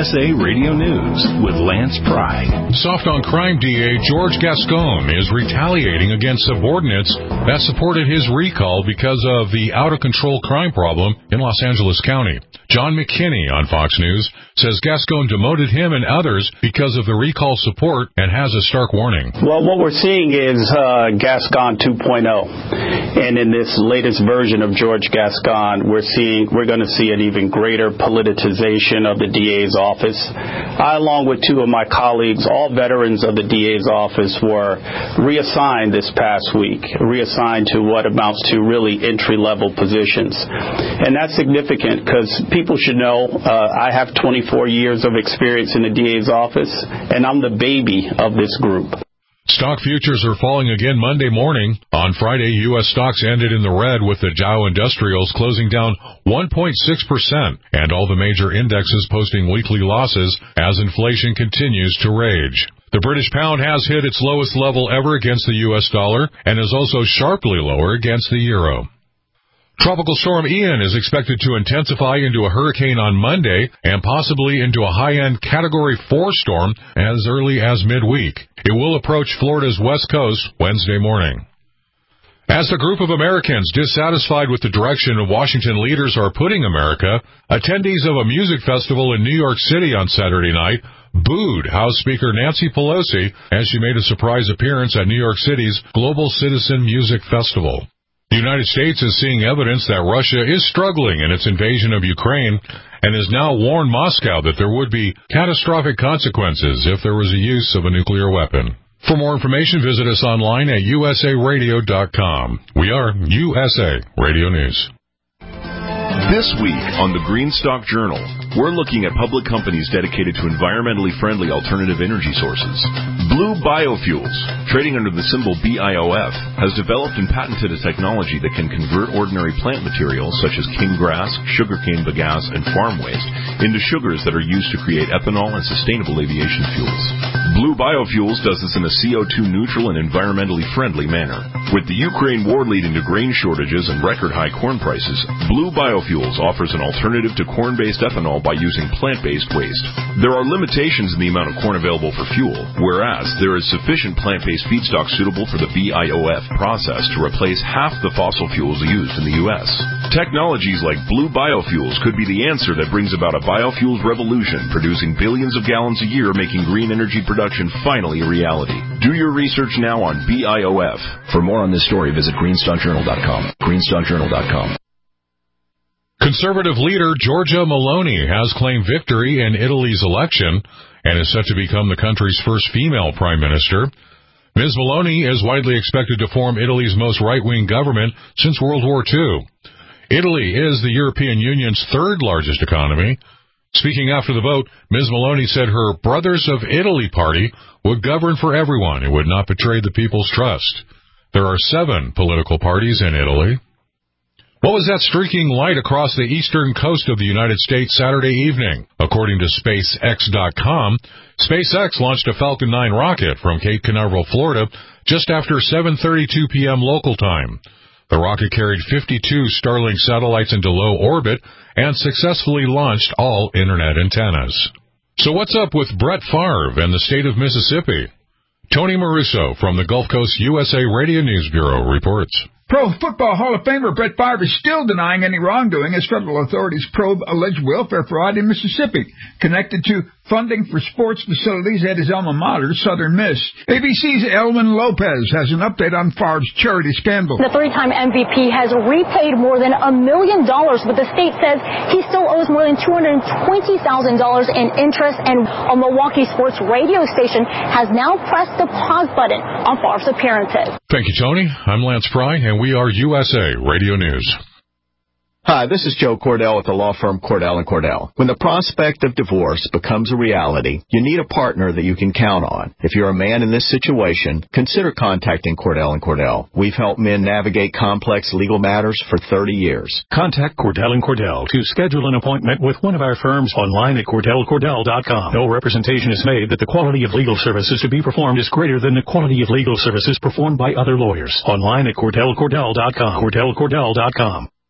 USA Radio News with Lance Pry. Soft on crime DA George Gascon is retaliating against subordinates that supported his recall because of the out-of-control crime problem in Los Angeles County. John McKinney on Fox News says Gascon demoted him and others because of the recall support and has a stark warning. Well, what we're seeing is Gascon 2.0. And in this latest version of George Gascon, we're going to see an even greater politicization of the DA's office. I, along with two of my colleagues, all veterans of the DA's office, were reassigned this past week, reassigned to what amounts to really entry-level positions. And that's significant because people should know I have 24 years of experience in the DA's office, and I'm the baby of this group. Stock futures are falling again Monday morning. On Friday, U.S. stocks ended in the red with the Dow Industrials closing down 1.6% and all the major indexes posting weekly losses as inflation continues to rage. The British pound has hit its lowest level ever against the U.S. dollar and is also sharply lower against the euro. Tropical storm Ian is expected to intensify into a hurricane on Monday and possibly into a high-end Category 4 storm as early as midweek. It will approach Florida's west coast Wednesday morning. As a group of Americans dissatisfied with the direction Washington leaders are putting America, attendees of a music festival in New York City on Saturday night booed House Speaker Nancy Pelosi as she made a surprise appearance at New York City's Global Citizen Music Festival. The United States is seeing evidence that Russia is struggling in its invasion of Ukraine and has now warned Moscow that there would be catastrophic consequences if there was a use of a nuclear weapon. For more information, visit us online at usaradio.com. We are USA Radio News. This week on the Greenstock Journal, we're looking at public companies dedicated to environmentally friendly alternative energy sources. Blue Biofuels, trading under the symbol BIOF, has developed and patented a technology that can convert ordinary plant materials such as king grass, sugarcane bagasse, and farm waste into sugars that are used to create ethanol and sustainable aviation fuels. Blue Biofuels does this in a CO2 neutral and environmentally friendly manner. With the Ukraine war leading to grain shortages and record high corn prices, Blue Biofuels offers an alternative to corn-based ethanol by using plant-based waste. There are limitations in the amount of corn available for fuel, whereas there is sufficient plant-based feedstock suitable for the BIOF process to replace half the fossil fuels used in the U.S. Technologies like Blue Biofuels could be the answer that brings about a biofuels revolution, producing billions of gallons a year, making green energy production finally a reality. Do your research now on BIOF. For more on this story, visit greenstockjournal.com. greenstockjournal.com. Conservative leader Giorgia Meloni has claimed victory in Italy's election and is set to become the country's first female prime minister. Ms. Meloni is widely expected to form Italy's most right-wing government since World War II. Italy is the European Union's third largest economy. Speaking after the vote, Ms. Meloni said her Brothers of Italy party would govern for everyone and would not betray the people's trust. There are 7 political parties in Italy. What was that streaking light across the eastern coast of the United States Saturday evening? According to SpaceX.com, SpaceX launched a Falcon 9 rocket from Cape Canaveral, Florida, just after 7:32 p.m. local time. The rocket carried 52 Starlink satellites into low orbit and successfully launched all Internet antennas. So what's up with Brett Favre and the state of Mississippi? Tony Maruso from the Gulf Coast USA Radio News Bureau reports. Pro Football Hall of Famer Brett Favre is still denying any wrongdoing as federal authorities probe alleged welfare fraud in Mississippi, connected to funding for sports facilities at his alma mater, Southern Miss. ABC's Elwin Lopez has an update on Favre's charity scandal. The 3-time MVP has repaid more than $1 million, but the state says he still owes more than $220,000 in interest, and a Milwaukee sports radio station has now pressed the pause button on Favre's appearances. Thank you, Tony. I'm Lance Pry, and we are USA Radio News. Hi, this is Joe Cordell with the law firm Cordell & Cordell. When the prospect of divorce becomes a reality, you need a partner that you can count on. If you're a man in this situation, consider contacting Cordell & Cordell. We've helped men navigate complex legal matters for 30 years. Contact Cordell & Cordell to schedule an appointment with one of our firms online at CordellCordell.com. No representation is made that the quality of legal services to be performed is greater than the quality of legal services performed by other lawyers. Online at CordellCordell.com. CordellCordell.com.